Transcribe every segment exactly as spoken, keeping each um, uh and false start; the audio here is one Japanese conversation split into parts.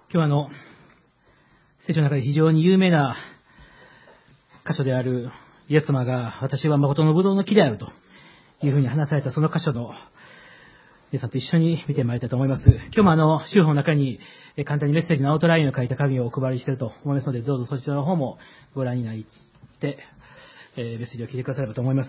今日はあの、聖書の中で非常に有名な箇所であるイエス様が私は誠のブドウの木であるというふうに話されたその箇所の皆さんと一緒に見てまいりたいと思います。今日もあの、週報の中に簡単にメッセージのアウトラインを書いた紙をお配りしていると思いますので、どうぞそちらの方もご覧になって、えー、メッセージを聞いてくださればと思います。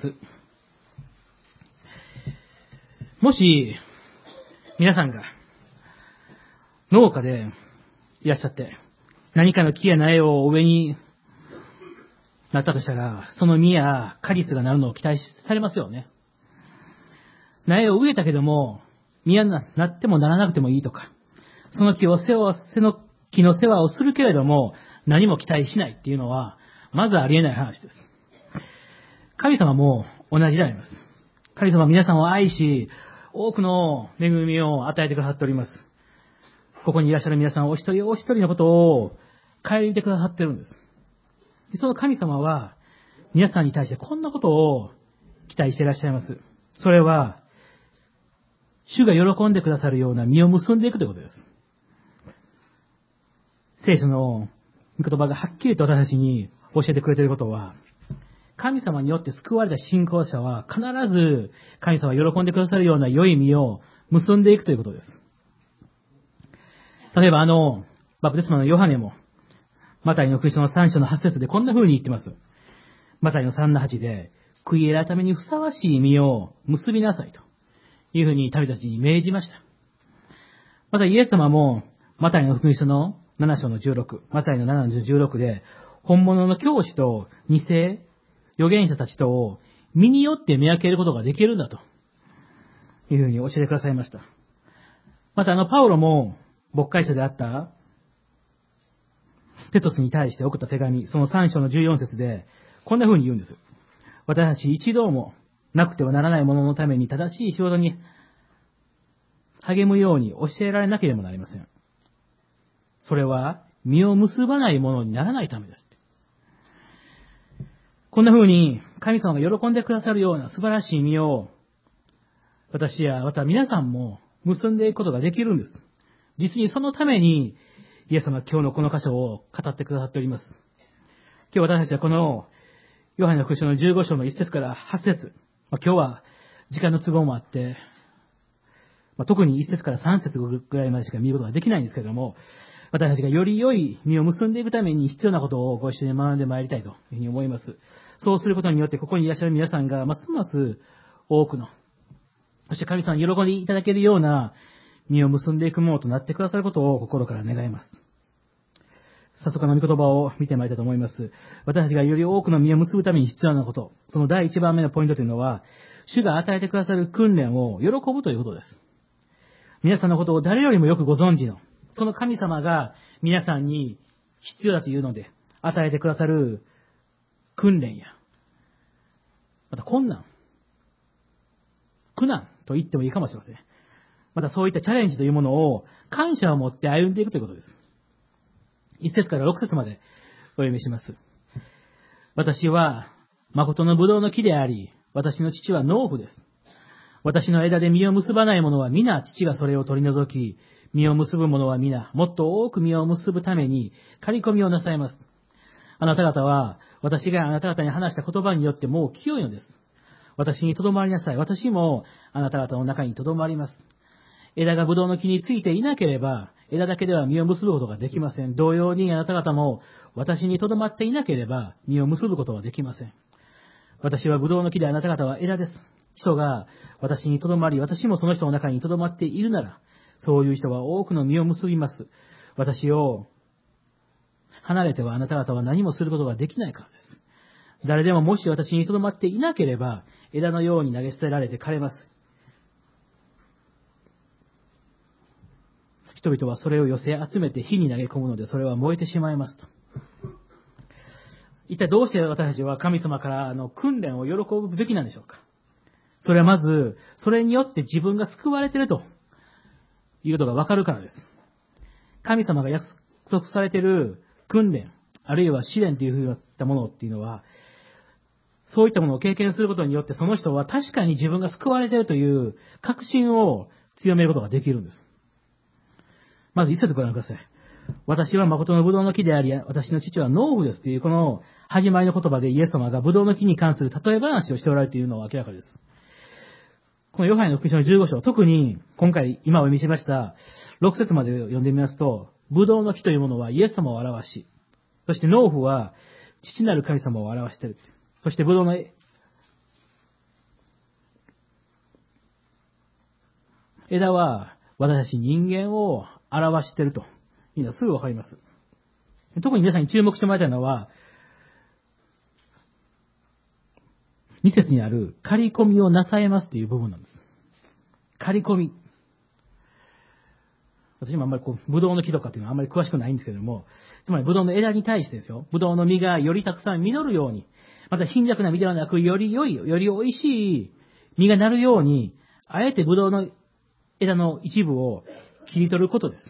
もし、皆さんが農家でいらっしゃって、何かの木や苗を上になったとしたら、その実や果実がなるのを期待されますよね。苗を植えたけども、実やなってもならなくてもいいとか、その木を世話、その木の世話をするけれども、何も期待しないっていうのは、まずありえない話です。神様も同じであります。神様は皆さんを愛し、多くの恵みを与えてくださっております。ここにいらっしゃる皆さんお一人お一人のことを顧みてくださってるんです。その神様は皆さんに対してこんなことを期待していらっしゃいます。それは主が喜んでくださるような実を結んでいくということです。聖書の御言葉がはっきりと私たちに教えてくれていることは、神様によって救われた信仰者は必ず神様が喜んでくださるような良い実を結んでいくということです。例えばあの、バプテスマのヨハネも、マタイの福音書のさん章のはち節でこんな風に言ってます。マタイのさんのはちで、悔い改めにふさわしい実を結びなさいという風に民たちに命じました。またイエス様も、マタイの福音書のなな章のじゅうろく、マタイのななのじゅうろくで、本物の教師と偽預言者たちとを実によって見分けることができるんだという風に教えてくださいました。またあの、パウロも、牧会者であったテトスに対して送った手紙、そのさん章のじゅうよん節で、こんな風に言うんです。私たち一度もなくてはならないもののために正しい仕事に励むように教えられなければなりません。それは実を結ばないものにならないためです。こんな風に神様が喜んでくださるような素晴らしい実を私やまた皆さんも結んでいくことができるんです。実にそのために、イエス様は今日のこの箇所を語ってくださっております。今日私たちはこの、ヨハネの福音書のじゅうご章のいち節からはち節、まあ、今日は時間の都合もあって、まあ、特にいち節からさん節ぐらいまでしか見ることができないんですけれども、私たちがより良い実を結んでいくために必要なことをご一緒に学んでまいりたいというふうに思います。そうすることによって、ここにいらっしゃる皆さんが、ますます多くの、そして神様に喜んでいただけるような、実を結んでいくものとなってくださることを心から願います。早速の御言葉を見てまいりたいと思います。私たちがより多くの実を結ぶために必要なこと、その第一番目のポイントというのは、主が与えてくださる訓練を喜ぶということです。皆さんのことを誰よりもよくご存知の、その神様が皆さんに必要だというので、与えてくださる訓練や、また困難、苦難と言ってもいいかもしれません。またそういったチャレンジというものを感謝を持って歩んでいくということです。一節から六節までお読みします。私は誠のブドウの木であり、私の父は農夫です。私の枝で実を結ばない者は皆父がそれを取り除き、実を結ぶ者は皆もっと多く実を結ぶために刈り込みをなさいます。あなた方は私があなた方に話した言葉によってもう清いのです。私にとどまりなさい。私もあなた方の中にとどまります。枝がブドウの木についていなければ、枝だけでは実を結ぶことができません。同様にあなた方も私にとどまっていなければ実を結ぶことはできません。私はブドウの木であなた方は枝です。人が私にとどまり、私もその人の中にとどまっているなら、そういう人は多くの実を結びます。私を離れてはあなた方は何もすることができないからです。誰でももし私にとどまっていなければ、枝のように投げ捨てられて枯れます。人々はそれを寄せ集めて火に投げ込むので、それは燃えてしまいますと。一体どうして私たちは神様からの訓練を喜ぶべきなんでしょうか。それはまず、それによって自分が救われているということがわかるからです。神様が約束されている訓練、あるいは試練というふうになったものっていうのは、そういったものを経験することによって、その人は確かに自分が救われているという確信を強めることができるんです。まず一節ご覧ください。 私は誠のブドウの木であり、私の父は農夫ですという、この始まりの言葉でイエス様がブドウの木に関する例え話をしておられるというのは明らかです。このヨハネの福音書のじゅうご章、特に今回今お読みしましたろく節まで読んでみますと、ブドウの木というものはイエス様を表し、そして農夫は父なる神様を表している。そしてブドウの枝は私たち人間を表しているというのはすぐわかります。特に皆さんに注目してもらいたいのは、に節にある、刈り込みをなさえますという部分なんです。刈り込み。私もあんまりこう、ブドウの木とかっていうのはあんまり詳しくないんですけれども、つまりブドウの枝に対してですよ、ブドウの実がよりたくさん実るように、また貧弱な実ではなく、より良い、より美味しい実がなるように、あえてブドウの枝の一部を切り取ることです。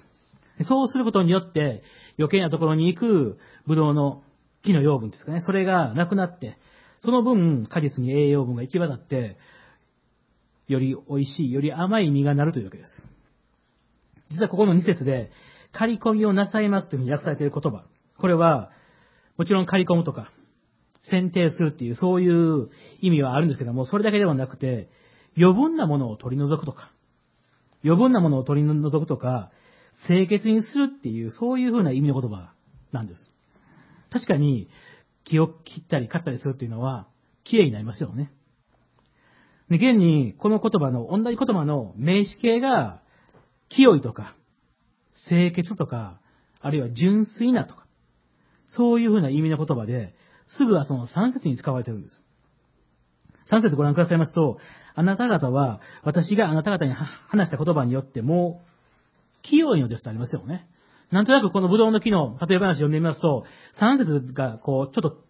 そうすることによって、余計なところに行くブドウの木の養分ですかね、それがなくなって、その分、果実に栄養分が行き渡って、より美味しい、より甘い実がなるというわけです。実はここのに節で、刈り込みをなさいますというふうに訳されている言葉。これは、もちろん刈り込むとか、剪定するっていう、そういう意味はあるんですけども、それだけではなくて、余分なものを取り除くとか、余分なものを取り除くとか、清潔にするっていう、そういうふうな意味の言葉なんです。確かに、木を切ったり刈ったりするっていうのは、綺麗になりますよね。で、現に、この言葉の、同じ言葉の名詞形が、清いとか、清潔とか、あるいは純粋なとか、そういうふうな意味の言葉で、すぐ後のさん節に使われているんです。さん節ご覧くださいますと、あなた方は、私があなた方に話した言葉によっても、清いのですとありますよね。なんとなくこのブドウの木の例え話を読んでみますと、さん節がこう、ちょっと、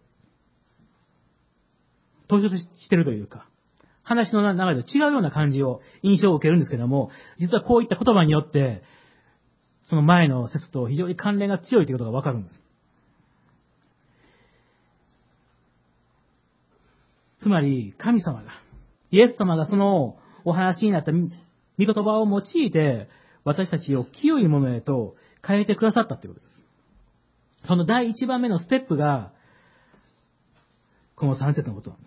突出しているというか、話の流れと違うような感じを、印象を受けるんですけども、実はこういった言葉によって、その前の説と非常に関連が強いということがわかるんです。つまり、神様が、イエス様がそのお話になった御言葉を用いて、私たちを清いものへと変えてくださったということです。その第一番目のステップが、この三節のことなんです。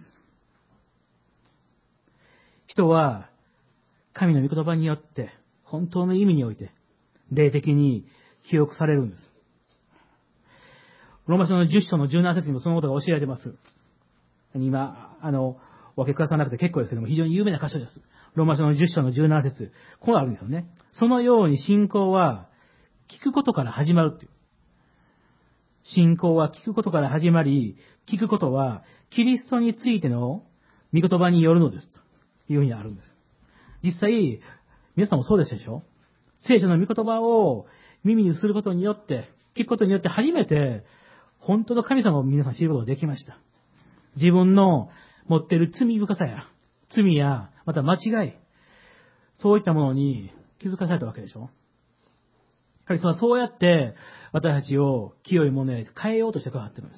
人は、神の御言葉によって、本当の意味において、霊的に記憶されるんです。ローマ書のじゅっ章のじゅうなな節にもそのことが教えられています。今、あの、お分けくださらなくて結構ですけども、非常に有名な箇所です。ローマ書のじゅっ章のじゅうなな節。こうあるんですよね。そのように信仰は、聞くことから始まるっていう。信仰は聞くことから始まり、聞くことは、キリストについての御言葉によるのです。というふうにあるんです。実際、皆さんもそうですでしょ？聖書の御言葉を耳にすることによって、聞くことによって初めて、本当の神様を皆さん知ることができました。自分の持っている罪深さや、罪や、また間違い、そういったものに気づかされたわけでしょ。神様はそうやって私たちを清いものへ変えようとしてくださっているんです。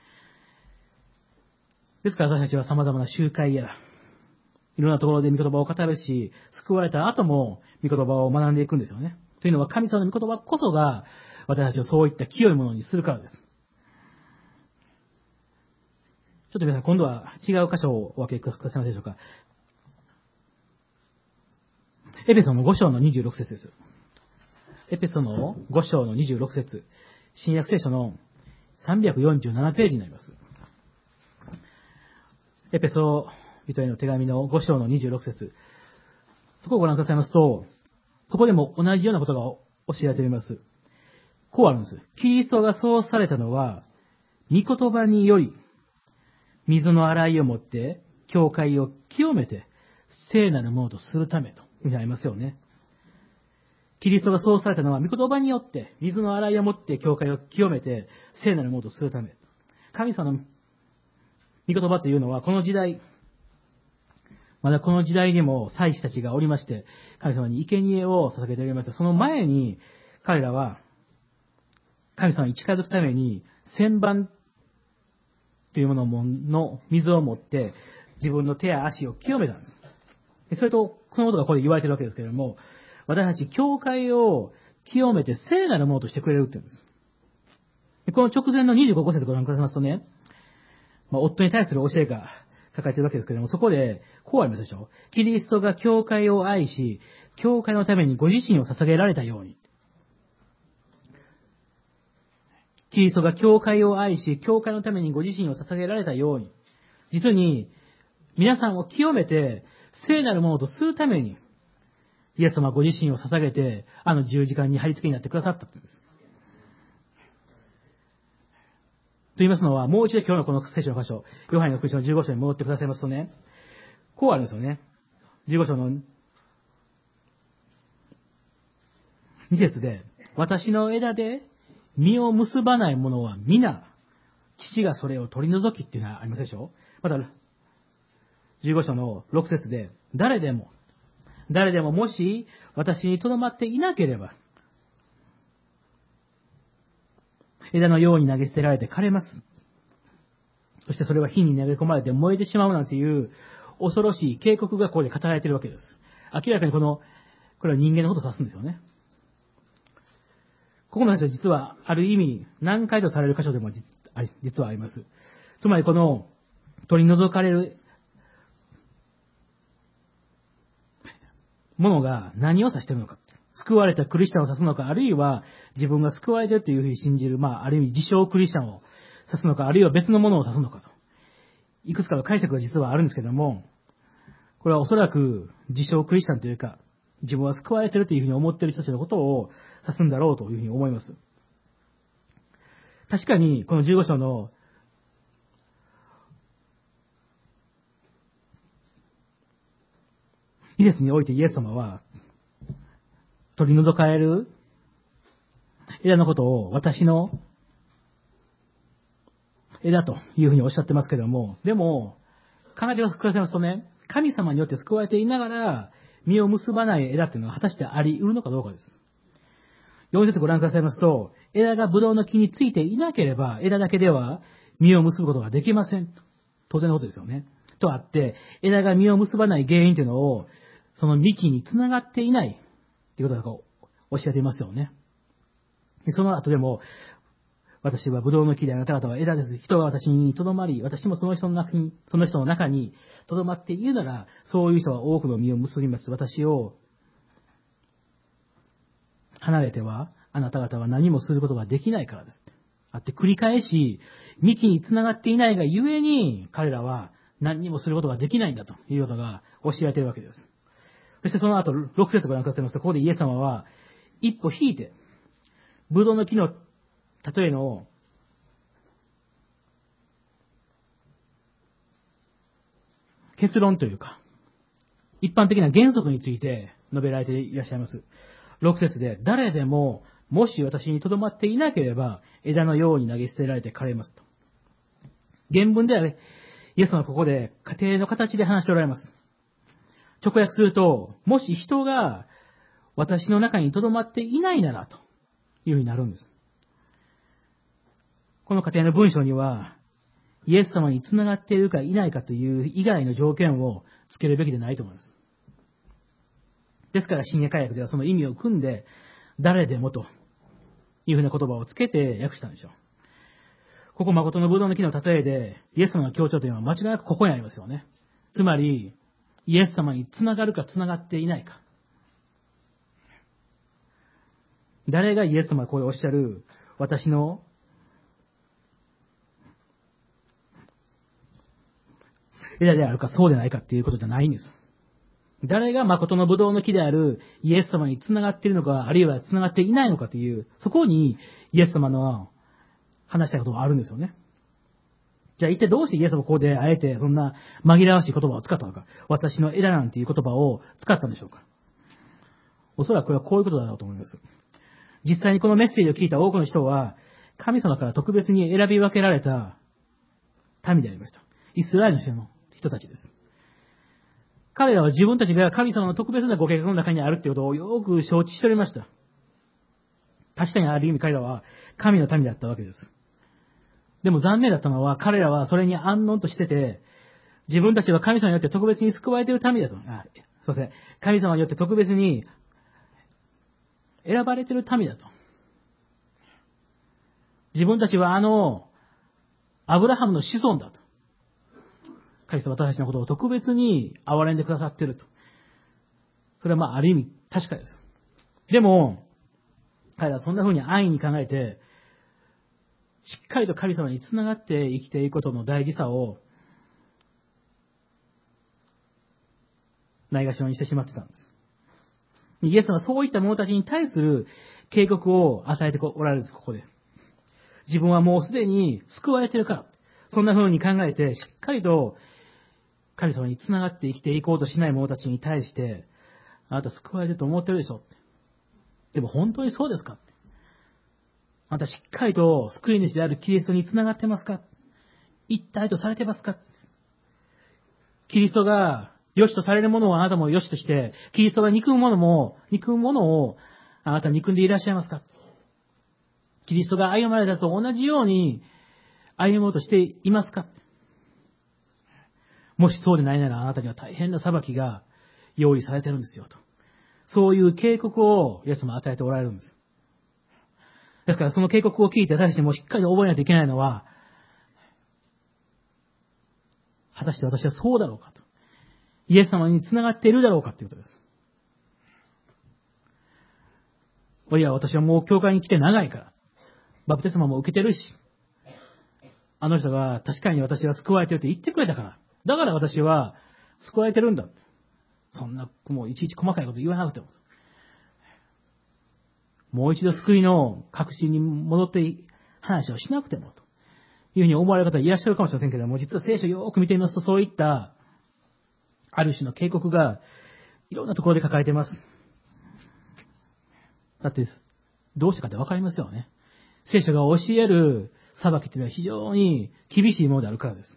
ですから私たちは様々な集会や、いろんなところで御言葉を語るし、救われた後も御言葉を学んでいくんですよね。というのは神様の御言葉こそが私たちをそういった清いものにするからです。ちょっと皆さん今度は違う箇所をお分けくださいますでしょうか。エペソのご章のにじゅうろく節です。エペソのご章のにじゅうろく節。新約聖書のさんびゃくよんじゅうななページになります。エペソ人への手紙のご章のにじゅうろく節。そこをご覧くださいますと、そこでも同じようなことが教えられております。こうあるんです。キリストがそうされたのは、御言葉により、水の洗いをもって、教会を清めて、聖なるものとするためというふうにありますよね。キリストがそうされたのは、御言葉によって、水の洗いをもって、教会を清めて、聖なるものとするため。神様の御言葉というのは、この時代、まだこの時代にも祭司たちがおりまして、神様に生贄を捧げておりました。その前に、彼らは、神様に近づくために、洗番というものの水を持って、自分の手や足を清めたんです。それと、このことがここで言われているわけですけれども、私たち教会を清めて聖なるものとしてくれるって言うんです。この直前のにじゅうご節ご覧くださいますとね、まあ、夫に対する教えが書かれているわけですけれども、そこでこうありますでしょ。キリストが教会を愛し、教会のためにご自身を捧げられたように。キリストが教会を愛し、教会のためにご自身を捧げられたように。実に、皆さんを清めて、聖なるものとするために、イエス様はご自身を捧げて、あの十字架に貼り付けになってくださったというんです。と言いますのは、もう一度今日のこの聖書の箇所、ヨハネの福音書のじゅうご章に戻ってくださいますとね、こうあるんですよね。じゅうご章のに節で、私の枝で実を結ばない者は皆、父がそれを取り除きっていうのはありますでしょ。また、じゅうご章のろく節で、誰でも、誰でももし私にとどまっていなければ、枝のように投げ捨てられて枯れます。そしてそれは火に投げ込まれて燃えてしまうなんていう恐ろしい警告がここで語られているわけです。明らかにこの、これは人間のことを指すんですよね。ここの話は実はある意味難解とされる箇所でも実はあります。つまりこの取り除かれるものが何を指しているのか。救われたクリスチャンを指すのか、あるいは自分が救われているというふうに信じる、まあ、ある意味自称クリスチャンを指すのか、あるいは別のものを指すのかと。いくつかの解釈が実はあるんですけども、これはおそらく自称クリスチャンというか、自分は救われているというふうに思っている人たちのことを指すんだろうというふうに思います。確かに、このじゅうご章のに節においてイエス様は、取り除かれる枝のことを私の枝というふうにおっしゃってますけれども、でも、考えてくださいますとね、神様によって救われていながら、実を結ばない枝というのは果たしてあり得るのかどうかです。よん節ご覧くださいますと、枝がブドウの木についていなければ、枝だけでは実を結ぶことができません。当然のことですよね。とあって、枝が実を結ばない原因というのを、その幹につながっていないということが教えていますよね。その後でも、私はブドウの木であなた方は枝です。人が私にとどまり、私もその人の中に、その人の中にとどまっているなら、そういう人は多くの実を結びます。私を離れては、あなた方は何もすることができないからです。あって繰り返し、幹につながっていないがゆえに、彼らは何にもすることができないんだということが教えられているわけです。そしてその後、ろく節ご覧くださいますと、ここでイエス様は、一歩引いて、ブドウの木の例えの結論というか、一般的な原則について述べられていらっしゃいます。ろく節で、誰でも、もし私にとどまっていなければ、枝のように投げ捨てられて枯れますと。原文では、イエス様はここで家庭の形で話しておられます。直訳すると、もし人が私の中にとどまっていないならというふうになるんです。この家庭の文章には、イエス様につながっているかいないかという以外の条件をつけるべきでないと思います。ですから、新約解訳ではその意味を組んで、誰でもというふうな言葉をつけて訳したんでしょう。ここ誠のブドウの木の例えで、イエス様の強調というのは間違いなくここにありますよね。つまり、イエス様につながるかつながっていないか。誰がイエス様がこうおっしゃる、私の枝であるかそうでないかっていうことじゃないんです。誰が誠のブドウの木であるイエス様につながっているのか、あるいはつながっていないのかという、そこにイエス様の話したいことがあるんですよね。じゃあ一体どうしてイエス様はここであえてそんな紛らわしい言葉を使ったのか。私の枝なんていう言葉を使ったんでしょうか。おそらくこれはこういうことだろうと思います。実際にこのメッセージを聞いた多くの人は、神様から特別に選び分けられた民でありました。イスラエルの人の人たちです。彼らは自分たちが神様の特別なご計画の中にあるということをよく承知しておりました。確かにある意味彼らは神の民だったわけです。でも残念だったのは彼らはそれに安穏としてて、自分たちは神様によって特別に救われている民だと。あ、すいません。神様によって特別に選ばれている民だと。自分たちはあの、アブラハムの子孫だと。神様は私たちのことを特別に憐れんでくださっていると。それはまあある意味確かです。でも、彼らはそんな風に安易に考えて、しっかりと神様につながって生きていくことの大事さを、ないがしろにしてしまってたんです。イエス様はそういった者たちに対する警告を与えておられるんです、ここで。自分はもうすでに救われているから。そんな風に考えて、しっかりと神様につながって生きていこうとしない者たちに対して、あなた救われてると思ってるでしょ。でも本当にそうですか。あなたしっかりと救い主であるキリストにつながってますか。一体とされてますか。キリストが良しとされるものをあなたも良しとして、キリストが憎むものも、憎むものをあなた憎んでいらっしゃいますか。キリストが歩まれたと同じように歩もうとしていますか。もしそうでないならあなたには大変な裁きが用意されてるんですよと。そういう警告をイエス様は与えておられるんです。ですからその警告を聞いて私たちもしっかり覚えないといけないのは、果たして私はそうだろうかと。イエス様につながっているだろうかということです。いや、私はもう教会に来て長いから、バプテスマも受けてるし、あの人が確かに私は救われてると言ってくれたから、だから私は救われてるんだ。そんな、もういちいち細かいこと言わなくても。もう一度救いの確信に戻って話をしなくても、というふうに思われる方いらっしゃるかもしれませんけれども、実は聖書をよく見てみますと、そういった、ある種の警告が、いろんなところで書かれています。だって、どうしてかってわかりますよね。聖書が教える裁きっていうのは非常に厳しいものであるからです。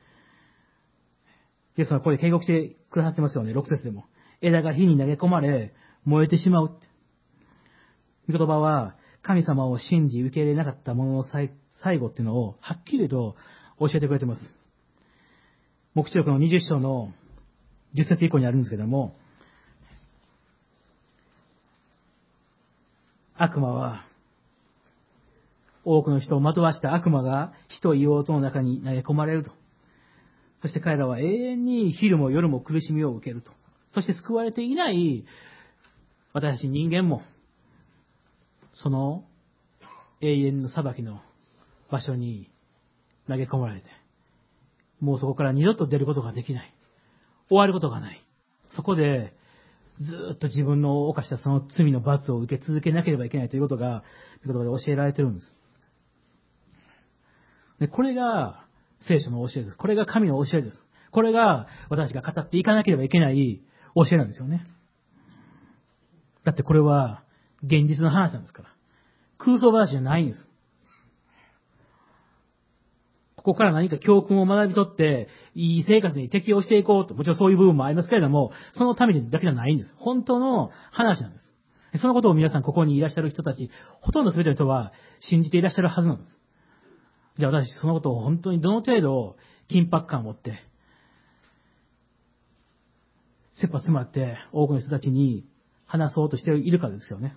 イエスはこれ警告してくださってますよね、ろく節でも。枝が火に投げ込まれ、燃えてしまうって。御言葉は、神様を信じ受け入れなかった者の最後っていうのを、はっきりと教えてくれています。黙示録のにじゅっ章のじゅっ節以降にあるんですけども、悪魔は、多くの人を惑わした悪魔が火と硫黄との中に投げ込まれると。そして彼らは永遠に昼も夜も苦しみを受けると。そして救われていない私たち人間も、その永遠の裁きの場所に投げ込まれて、もうそこから二度と出ることができない。終わることがない。そこでずっと自分の犯したその罪の罰を受け続けなければいけないということが、ということで教えられているんです。で、これが聖書の教えです。これが神の教えです。これが私が語っていかなければいけない教えなんですよね。だってこれは現実の話なんですから。空想話じゃないんです。ここから何か教訓を学び取って、いい生活に適応していこうと、もちろんそういう部分もありますけれども、そのためにだけじゃないんです。本当の話なんです。そのことを皆さんここにいらっしゃる人たち、ほとんど全ての人は信じていらっしゃるはずなんです。じゃあ私、そのことを本当にどの程度緊迫感を持って、切羽詰まって多くの人たちに話そうとしているかですよね。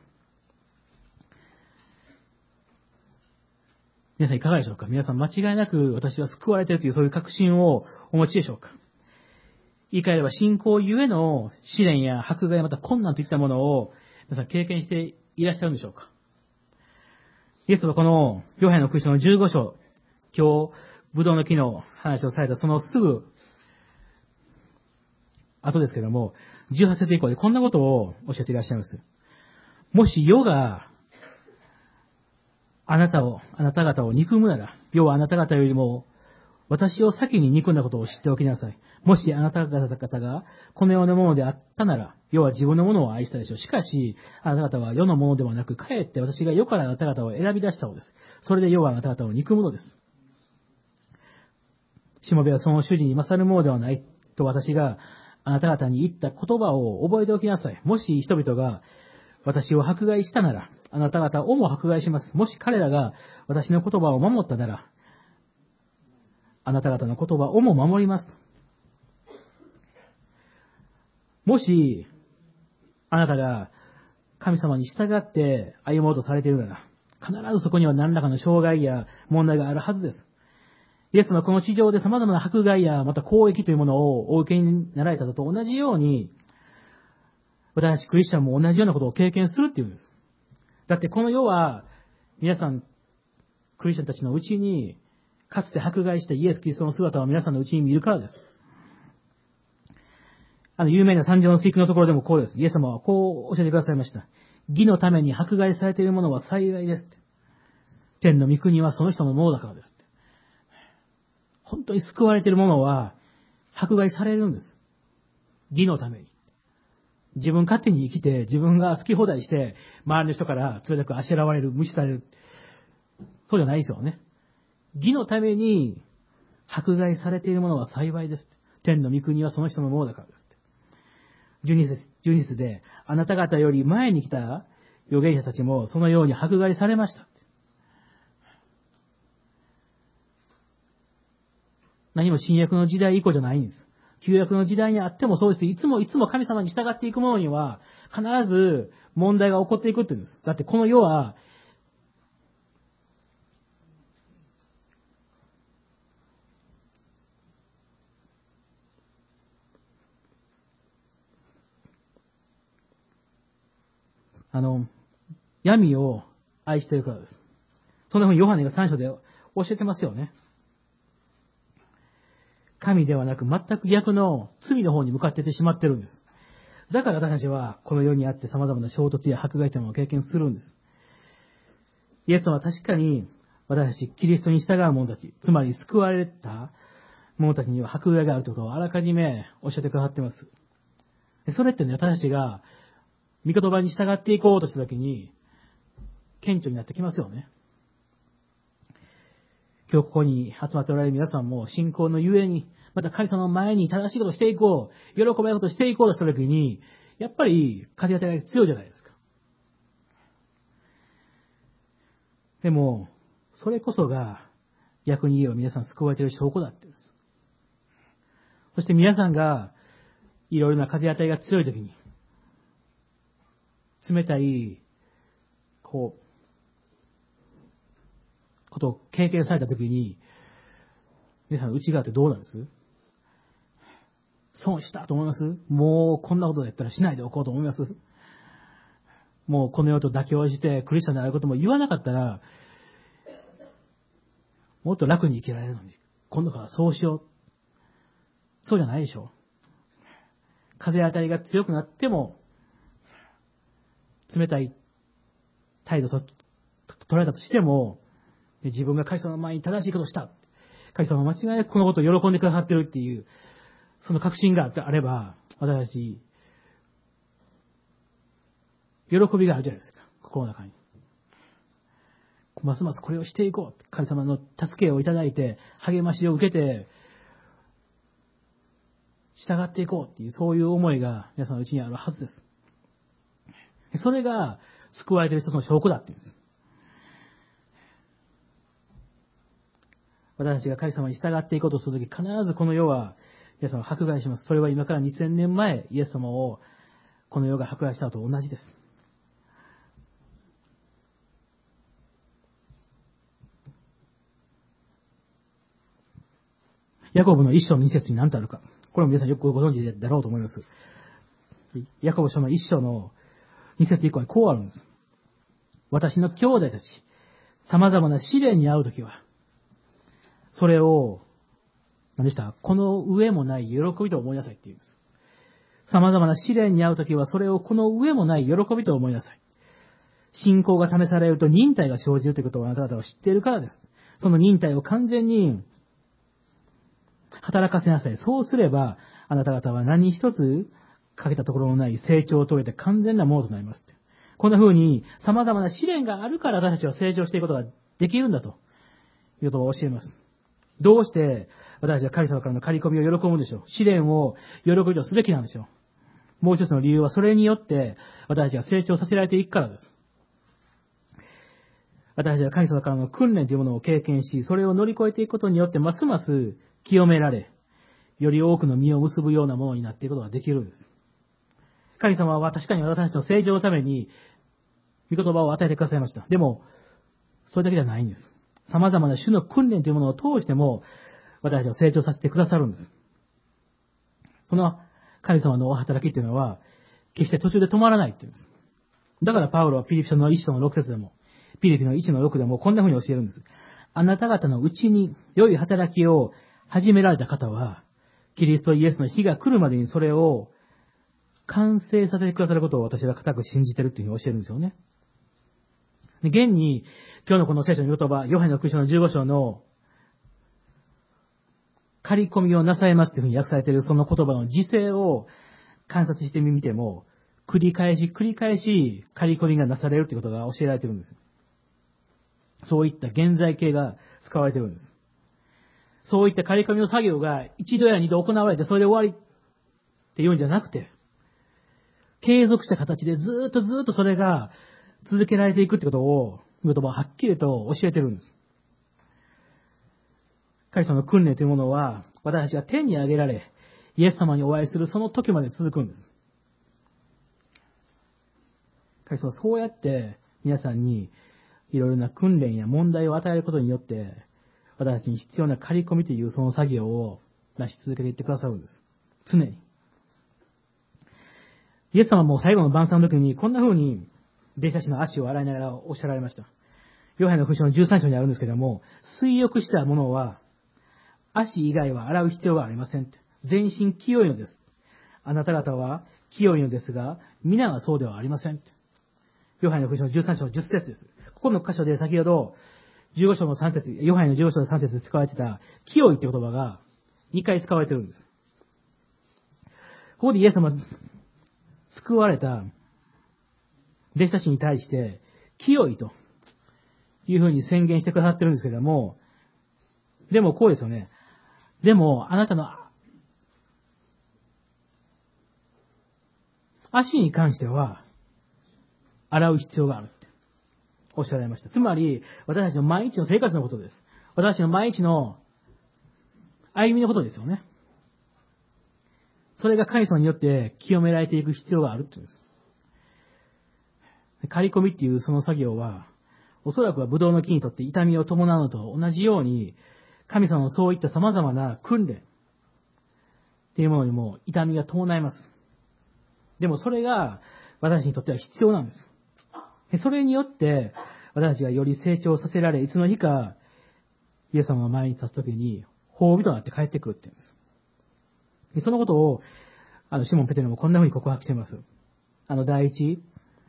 皆さんいかがでしょうか。皆さん間違いなく私は救われているというそういう確信をお持ちでしょうか。言い換えれば信仰ゆえの試練や迫害また困難といったものを皆さん経験していらっしゃるんでしょうか。イエスはこのヨハネの福音書のじゅうご章、今日ブドウの木の話をされたそのすぐ後ですけども、じゅうはち節以降でこんなことを教えていらっしゃいます。もし世があなたを、あなた方を憎むなら、世はあなた方よりも私を先に憎んだことを知っておきなさい。もしあなた方がこの世のものであったなら、世は自分のものを愛したでしょう。しかし、あなた方は世のものではなく、かえって私が世からあなた方を選び出したのです。それで世はあなた方を憎むのです。しもべはその主人に勝るものではないと私があなた方に言った言葉を覚えておきなさい。もし人々が私を迫害したなら、あなた方をも迫害します。もし彼らが私の言葉を守ったなら、あなた方の言葉をも守ります。もし、あなたが神様に従って歩もうとされているなら、必ずそこには何らかの障害や問題があるはずです。イエスはこの地上で様々な迫害やまた攻撃というものをお受けになられたのと同じように、私たちクリスチャンも同じようなことを経験するっていうんです。だってこの世は、皆さん、クリスチャンたちのうちに、かつて迫害したイエス・キリストの姿を皆さんのうちに見るからです。あの、有名な三条の水句のところでもこうです。イエス様はこう教えてくださいました。義のために迫害されている者は幸いですって。天の御国はその人のものだからですって。本当に救われている者は迫害されるんです。義のために。自分勝手に生きて自分が好き放題して周りの人から冷たくあしらわれる、無視される。そうじゃないですよね。義のために迫害されている者は幸いです。天の御国はその人のものだからです。じゅうに節、じゅうに節で、あなた方より前に来た預言者たちもそのように迫害されました。何も新約の時代以降じゃないんです。旧約の時代にあってもそうです。いつもいつも神様に従っていく者には必ず問題が起こっていくって言うんです。だってこの世はあの、闇を愛しているからです。そんな風にヨハネがさん章で教えてますよね。神ではなく全く逆の罪の方に向かっていってしまってるんです。だから私たちはこの世にあって様々な衝突や迫害というのを経験するんです。イエスは確かに私たちキリストに従う者たち、つまり救われた者たちには迫害があるということをあらかじめ教えてくださっています。それってね、私たちが御言葉に従っていこうとしたときに、顕著になってきますよね。今日ここに集まっておられる皆さんも、信仰のゆえに、また神様の前に正しいことをしていこう、喜ばれることをしていこうとしたときに、やっぱり風当たりが強いじゃないですか。でも、それこそが、逆に言えば皆さん救われている証拠だって言うんです。そして皆さんが、いろいろな風当たりが強いときに、冷たい、こう、ことを経験されたときに、皆さん内側ってどうなんです？損したと思います？もうこんなことやったらしないでおこうと思います？もうこの世と妥協してクリスチャンであることも言わなかったら、もっと楽に生きられるのに、今度からそうしよう。そうじゃないでしょ。風当たりが強くなっても、冷たい態度と取られたとしても、自分が神様の前に正しいことをした。神様は間違いなくこのことを喜んでくださってるっていう、その確信があれば、私たち、喜びがあるじゃないですか。心の中に。ますますこれをしていこう。神様の助けをいただいて、励ましを受けて、従っていこうっていう、そういう思いが皆さんのうちにあるはずです。それが救われている一つの証拠だっていうんです。私たちが神様に従っていこうとするとき、必ずこの世は皆様を迫害します。それは今からにせんねんまえ、イエス様をこの世が迫害したのと同じです。ヤコブの一章の二節に何とあるか。これも皆さんよくご存知だろうと思います。ヤコブ書の一章の二節以降にこうあるんです。私の兄弟たち、様々な試練に遭うときは、それを、何でしたこの上もない喜びと思いなさいって言うんです。様々な試練に遭うときは、それをこの上もない喜びと思いなさい。信仰が試されると忍耐が生じるということをあなた方は知っているからです。その忍耐を完全に働かせなさい。そうすれば、あなた方は何一つかけたところのない成長を遂げて完全なものとなります。こんな風に様々な試練があるから私たちは成長していくことができるんだということを教えます。どうして私たちは神様からの刈り込みを喜ぶんでしょう。試練を喜びとすべきなんでしょう。もう一つの理由はそれによって私たちが成長させられていくからです。私たちは神様からの訓練というものを経験し、それを乗り越えていくことによってますます清められ、より多くの実を結ぶようなものになっていくことができるんです。神様は確かに私たちの成長のために御言葉を与えてくださいました。でも、それだけじゃないんです。様々な種の訓練というものを通しても、私たちを成長させてくださるんです。その神様のお働きというのは、決して途中で止まらないっていうんです。だからパウロはピリピ書のいちのろく節でも、ピリピのいちのろくでもこんな風に教えるんです。あなた方のうちに良い働きを始められた方は、キリストイエスの日が来るまでにそれを完成させてくださることを私は固く信じているというふうに教えるんですよね。で現に、今日のこの聖書の言葉、ヨハネの福音書のじゅうご章の、刈り込みをなさいますというふうに訳されているその言葉の時勢を観察してみても、繰り返し繰り返し刈り込みがなされるということが教えられているんです。そういった現在形が使われているんです。そういった刈り込みの作業が一度や二度行われてそれで終わりっていうんじゃなくて、継続した形でずーっとずーっとそれが続けられていくってことを、言葉ははっきりと教えているんです。神様の訓練というものは、私たちが天に上げられ、イエス様にお会いするその時まで続くんです。神様はそうやって皆さんにいろいろな訓練や問題を与えることによって、私たちに必要な刈り込みというその作業を成し続けていってくださるんです。常に。イエス様も最後の晩餐の時にこんな風に弟子たちの足を洗いながらおっしゃられました。ヨハネの福音書のじゅうさん章にあるんですけども、水浴したものは足以外は洗う必要がありません。全身清いのです。あなた方は清いのですが、皆がそうではありません。ヨハネの福音書のじゅうさん章のじゅっ節です。ここの箇所で先ほどじゅうご章のさん節、ヨハネのじゅうご章のさん節で使われてた清いって言葉がにかい使われてるんです。ここでイエス様救われた弟子たちに対して清いというふうに宣言してくださってるんですけども、でもこうですよね。でもあなたの足に関しては洗う必要があるっておっしゃられました。つまり私たちの毎日の生活のことです。私たちの毎日の歩みのことですよね。それが神様によって清められていく必要があるっていうんです。刈り込みっていうその作業は、おそらくはブドウの木にとって痛みを伴うのと同じように、神様のそういった様々な訓練っていうものにも痛みが伴います。でもそれが私にとっては必要なんです。それによって私たちがより成長させられ、いつの日かイエス様が前に立つときに褒美となって帰ってくるっていうんです。そのことをあのシモン・ペテロもこんな風に告白しています。あの第一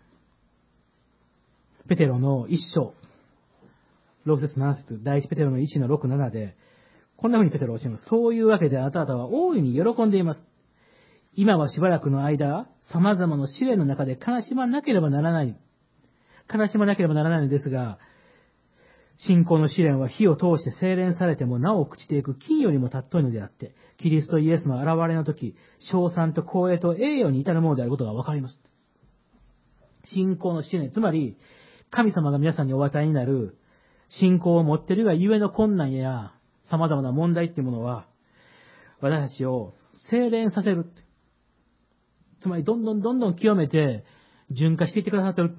ペテロの一章、ろく節なな節、第一ペテロのいちのろく、ななで、こんな風にペテロは教えます。そういうわけであなた方は大いに喜んでいます。今はしばらくの間、様々な試練の中で悲しまなければならない。悲しまなければならないのですが、信仰の試練は火を通して精錬されてもなお朽ちていく金よりも尊いのであって、キリストイエスの現れの時、称賛と光栄と栄誉に至るものであることがわかります。信仰の試練、つまり、神様が皆さんにお与えになる信仰を持っているがゆえの困難や様々な問題っていうものは、私たちを精錬させる。つまり、どんどんどんどん清めて、純化していってくださっている。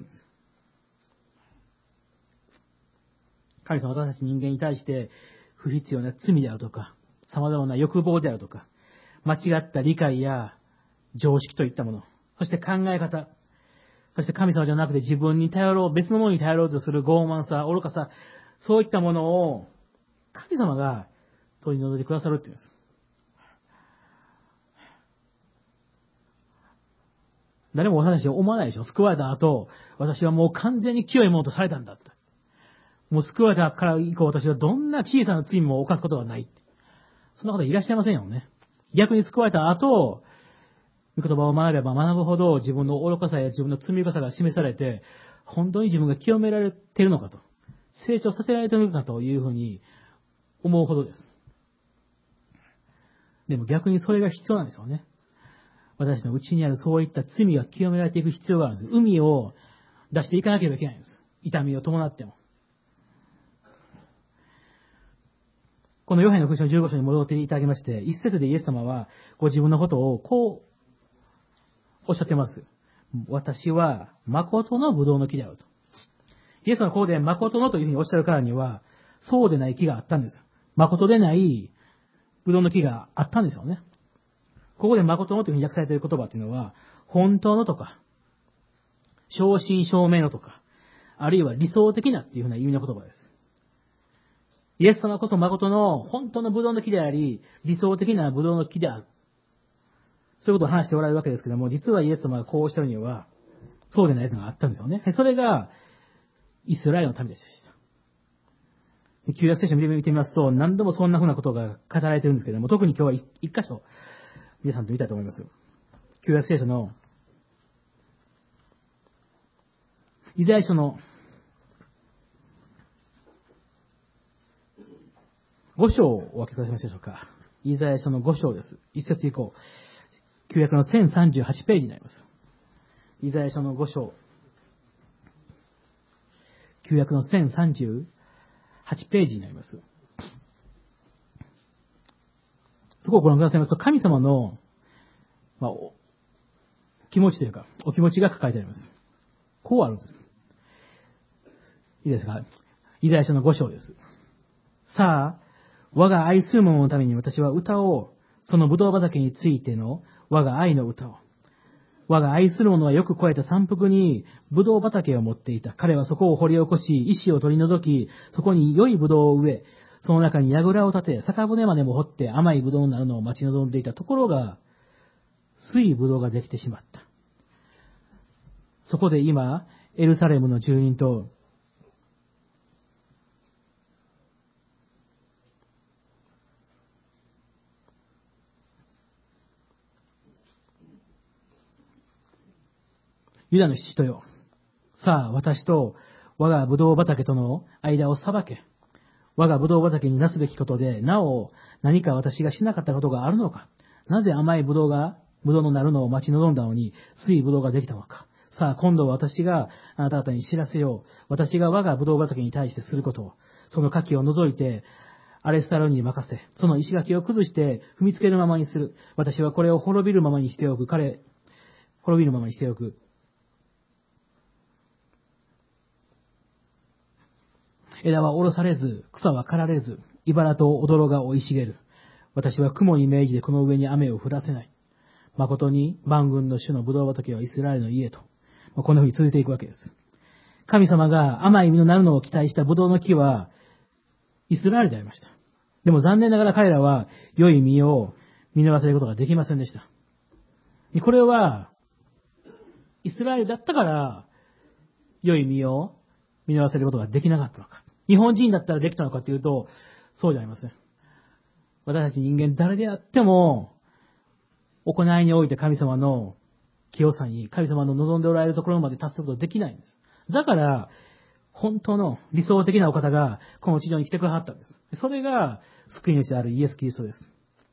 神様は私たち人間に対して、不必要な罪であるとか、様々な欲望であるとか、間違った理解や常識といったもの、そして考え方、そして神様じゃなくて自分に頼ろう、別のものに頼ろうとする傲慢さ、愚かさ、そういったものを神様が取り除いてくださるっていうんです。誰も私たちは思わないでしょ。救われた後、私はもう完全に清いものとされたんだって。もう救われたから以降私はどんな小さな罪も犯すことはない。そんな方いらっしゃいませんよね。逆に救われた後、御言葉を学べば学ぶほど自分の愚かさや自分の罪深さが示されて、本当に自分が清められているのかと、成長させられているのかというふうに思うほどです。でも逆にそれが必要なんですよね。私の内にあるそういった罪が清められていく必要があるんです。海を出していかなければいけないんです。痛みを伴っても。このヨハネの福音書のじゅうご章に戻っていただきまして、一節でイエス様はご自分のことをこうおっしゃってます。 私は誠のブドウの木であると。イエスはここで誠のというふうにおっしゃるからには、そうでない木があったんです。誠でないブドウの木があったんですよね。ここで誠のというふうに訳されている言葉というのは、本当のとか、正真正銘のとか、あるいは理想的なっていうふうな意味の言葉です。イエス様こそ誠の本当のブドウの木であり、理想的なブドウの木である。そういうことを話しておられるわけですけども、実はイエス様がこうおっしゃるには、そうでないのがあったんですよね。それが、イスラエルの民たちでした。旧約聖書を見てみますと、何度もそんなふうなことが語られているんですけども、特に今日は一箇所、皆さんと見たいと思います。旧約聖書の、イザヤ書のご章をお分けくださいましょうか。イザヤ書のご章です。一節以降。旧約のせんさんじゅうはちページになります。イザヤ書のご章。旧約のせんさんじゅうはちページになります。そこをご覧くださいますと、神様の、まあ、気持ちというか、お気持ちが書かれてあります。こうあるんです。いいですか？イザヤ書のご章です。さあ、我が愛する者のために私は歌おう。その葡萄畑についての我が愛の歌を。我が愛する者はよく肥えた山腹に葡萄畑を持っていた。彼はそこを掘り起こし、石を取り除き、そこに良い葡萄を植え、その中に櫓を立て、酒舟までも掘って甘い葡萄になるのを待ち望んでいたところが、水い葡萄ができてしまった。そこで今、エルサレムの住人と、ユダの父とよ。さあ、私と我が葡萄畑との間を裁け。我が葡萄畑になすべきことで、なお何か私がしなかったことがあるのか。なぜ甘い葡萄が、葡萄のなるのを待ち望んだのに、水い葡萄ができたのか。さあ、今度は私があなた方に知らせよう。私が我が葡萄畑に対してすることを。その柿を除いて、アレスタロンに任せ、その石垣を崩して踏みつけるままにする。私はこれを滅びるままにしておく。彼、滅びるままにしておく。枝は下ろされず、草は刈られず、茨と踊が生い茂る。私は雲に命じてこの上に雨を降らせない。誠に万軍の主の葡萄畑はイスラエルの家と。こんな風に続いていくわけです。神様が甘い実のなるのを期待した葡萄の木は、イスラエルでありました。でも残念ながら彼らは良い実を実らせることができませんでした。これは、イスラエルだったから、良い実を実らせることができなかったのか。日本人だったらできたのかというと、そうじゃありません。私たち人間誰であっても、行いにおいて神様の清さに、神様の望んでおられるところまで達することができないんです。だから、本当の理想的なお方がこの地上に来てくださったんです。それが救い主であるイエス・キリストです。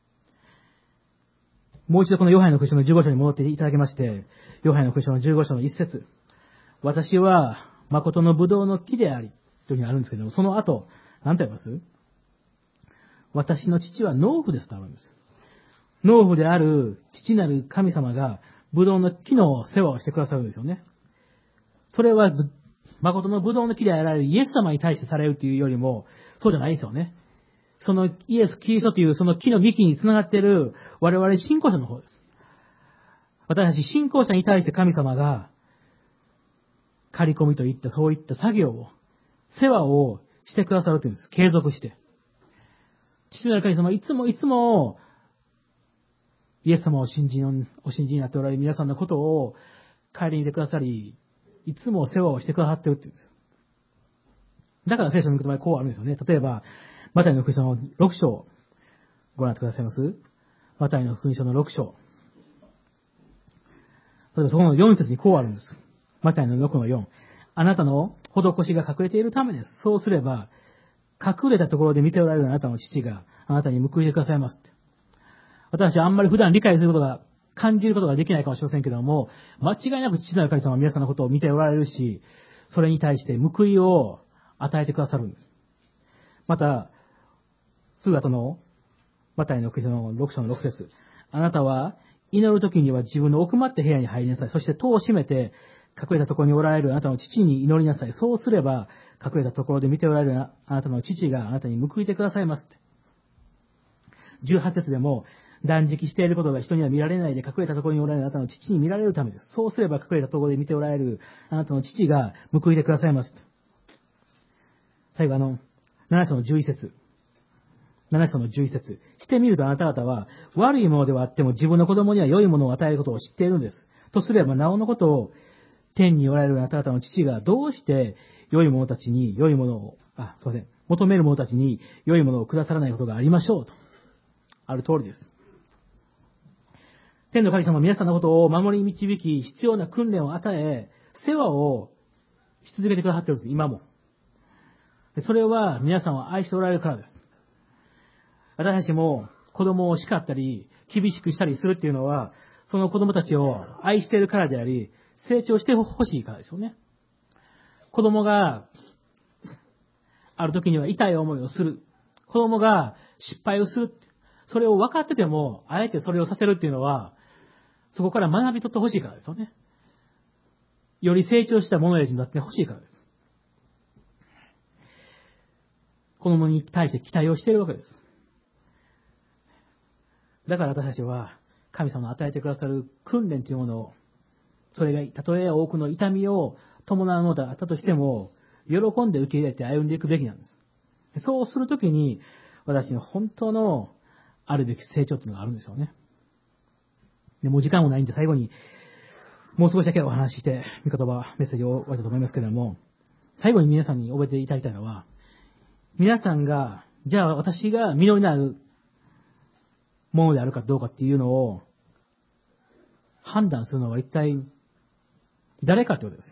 もう一度このヨハネの福音書のじゅうご章に戻っていただきまして、ヨハネの福音書のじゅうご章の一節。私は誠の葡萄の木であり、というふうにあるんですけども、その後、何と言います？私の父は農夫ですとあるんです。農夫である父なる神様が、葡萄の木の世話をしてくださるんですよね。それは、誠の葡萄の木であられるイエス様に対してされるというよりも、そうじゃないですよね。そのイエス・キリストというその木の幹につながっている我々信仰者の方です。私たち信仰者に対して神様が、刈り込みといったそういった作業を、世話をしてくださるというんです。継続して。父なる神様はいつもいつも、イエス様を信じ、お信じになっておられる皆さんのことを顧みてくださり、いつも世話をしてくださっているというんです。だから聖書の言葉にこうあるんですよね。例えば、マタイの福音書のろく章、ご覧になってくださいます？マタイの福音書のろく章。例えばそこのよん節にこうあるんです。マタイのろくのよん。あなたの施しが隠れているためです。そうすれば、隠れたところで見ておられるあなたの父があなたに報いてくださいますって。私たちはあんまり普段理解することが、感じることができないかもしれませんけども、間違いなく父なる神様は皆さんのことを見ておられるし、それに対して報いを与えてくださるんです。また、すぐ後のマタイの福音書のろく章のろく節。あなたは祈るときには自分の奥まった部屋に入りなさい。そして戸を閉めて、隠れたところにおられるあなたの父に祈りなさい。そうすれば、隠れたところで見ておられるあなたの父があなたに報いてくださいますって。じゅうはち節でも、断食していることが人には見られないで隠れたところにおられるあなたの父に見られるためです。そうすれば隠れたところで見ておられるあなたの父が報いてくださいますって。最後あの、なな章のじゅういち節。なな章のじゅういち節。してみるとあなた方は、悪いものではあっても自分の子供には良いものを与えることを知っているんです。とすれば、なおのことを、天におられるあなた方の父がどうして良い者たちに良いものを、あ、すいません、求める者たちに良いものをくださらないことがありましょうと。ある通りです。天の神様は皆さんのことを守り導き、必要な訓練を与え、世話をし続けてくださっているんです、今も。それは皆さんを愛しておられるからです。私たちも子供を叱ったり、厳しくしたりするっていうのは、その子供たちを愛しているからであり、成長してほしいからですよね。子供が、ある時には痛い思いをする。子供が失敗をする。それを分かってても、あえてそれをさせるっていうのは、そこから学び取ってほしいからですよね。より成長した者へになってほしいからです。子供に対して期待をしているわけです。だから私たちは、神様の与えてくださる訓練というものを、それがたとえ多くの痛みを伴うのだったとしても、喜んで受け入れて歩んでいくべきなんです。そうするときに、私の本当のあるべき成長というのがあるんですよね。でもう時間もないんで最後に、もう少しだけお話しして、御言葉、メッセージを終わりたいと思いますけれども、最後に皆さんに覚えていただきたいのは、皆さんが、じゃあ私が実りなるものであるかどうかっていうのを判断するのは一体誰かということです。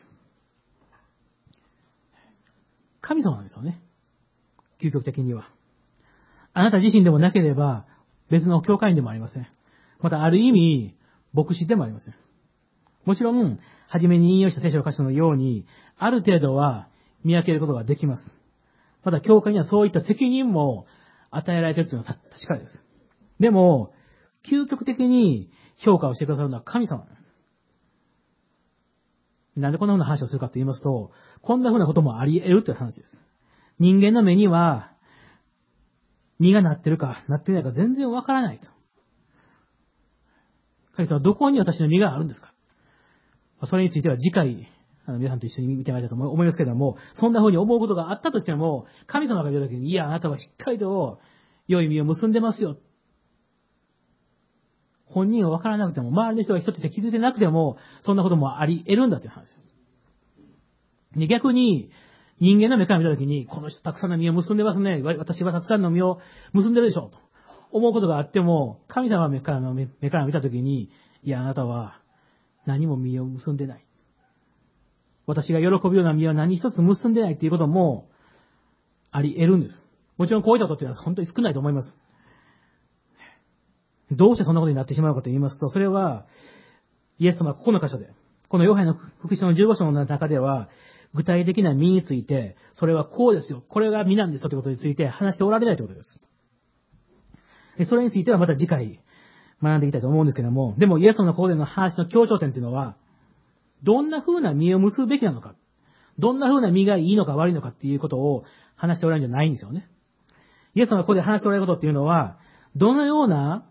神様なんですよね。究極的には。あなた自身でもなければ別の教会員でもありません。またある意味、牧師でもありません。もちろん、初めに引用した聖書の箇所のように、ある程度は見分けることができます。また教会にはそういった責任も与えられているというのは確かです。でも、究極的に評価をしてくださるのは神様なんです。なんでこんなふうな話をするかと言いますと、こんなふうなこともあり得るという話です。人間の目には、実がなってるか、なってないか全然わからないと。神様はどこに私の実があるんですか？それについては次回、あの皆さんと一緒に見てまいりたいと思いますけれども、そんなふうに思うことがあったとしても、神様が言うときに、いや、あなたはしっかりと良い実を結んでますよ。本人は分からなくても、周りの人が一つで気づいてなくても、そんなこともあり得るんだという話です。で逆に、人間の目から見たときに、この人たくさんの実を結んでますね。私はたくさんの実を結んでるでしょう。と思うことがあっても、神様の目からの目から見たときに、いや、あなたは何も実を結んでない。私が喜ぶような実は何一つ結んでないっていうこともあり得るんです。もちろんこういったことっていうのは本当に少ないと思います。どうしてそんなことになってしまうかと言いますと、それは、イエス様はここの箇所で、このヨハネの福音書のじゅうご章の中では、具体的な実について、それはこうですよ、これが実なんですよということについて話しておられないということです。でそれについてはまた次回学んでいきたいと思うんですけども、でもイエス様のここでの話の強調点というのは、どんな風な実を結ぶべきなのか、どんな風な実がいいのか悪いのかっていうことを話しておられるんじゃないんですよね。イエス様がここで話しておられることっていうのは、どのような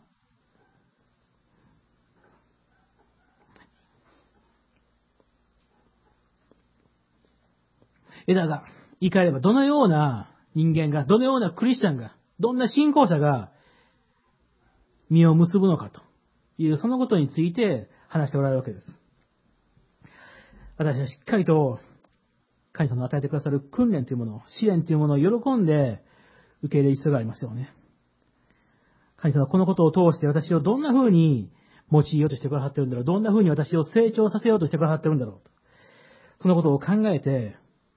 枝が言い換えれば、どのような人間が、どのようなクリスチャンが、どんな信仰者が実を結ぶのかという、そのことについて話しておられるわけです。私はしっかりと神様の与えてくださる訓練というもの、試練というものを喜んで受け入れる必要がありますよね。神様はこのことを通して私をどんな風に用いようとしてくださっているんだろう、どんな風に私を成長させようとしてくださっているんだろうと。そのことを考えて、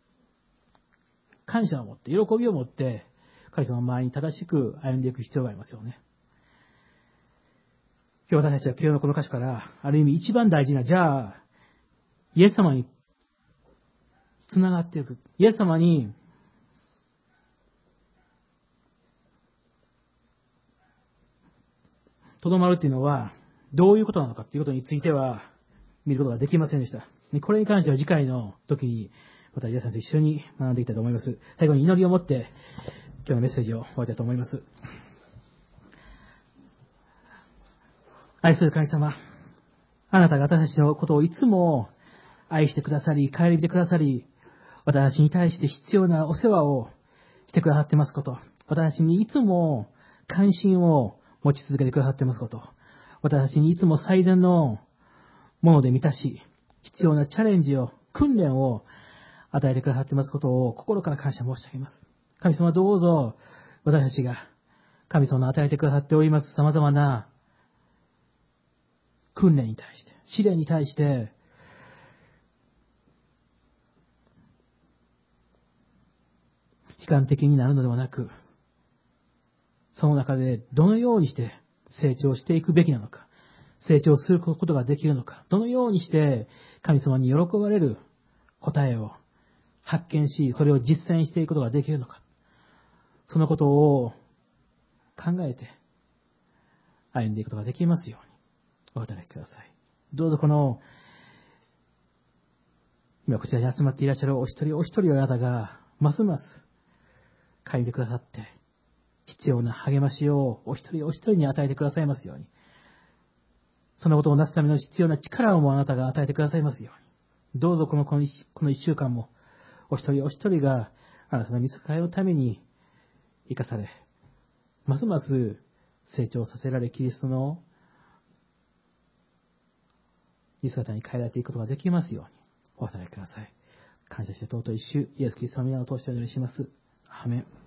感謝を持って、喜びを持って、神様の前に正しく歩んでいく必要がありますよね。今日私たちは今日のこの歌詞から、ある意味一番大事な、じゃあ、イエス様につながっていく。イエス様に、とどまるっていうのは、 どういうことなのかということについては見ることができませんでした。これに関しては次回の時にまた皆さんと一緒に学んでいきたいと思います。最後に祈りを持って今日のメッセージを終わりたいと思います。愛する神様、あなたが私たちのことをいつも愛してくださり、顧みてくださり、私たちに対して必要なお世話をしてくださってますこと、私たちにいつも関心を持ち続けてくださってますこと、私たちにいつも最善のもので満たし、必要なチャレンジを、訓練を与えてくださってますことを心から感謝申し上げます。神様どうぞ私たちが神様の与えてくださっております様々な訓練に対して、試練に対して、悲観的になるのではなく、その中でどのようにして成長していくべきなのか、成長することができるのか、どのようにして神様に喜ばれる答えを発見し、それを実践していくことができるのか、そのことを考えて歩んでいくことができますようにお働きください。どうぞこの今こちらに集まっていらっしゃるお一人お一人をあなたがますます嗅いでくださって、必要な励ましをお一人お一人に与えてくださいますように、そのことをなすための必要な力をもあなたが与えてくださいますように、どうぞこのこの一週間もお一人お一人があなたの御使いのために生かされ、ますます成長させられ、キリストの御姿に変えられていくことができますようにお働きください。感謝して尊い主イエス・キリストの皆を通してお祈りします。アーメン。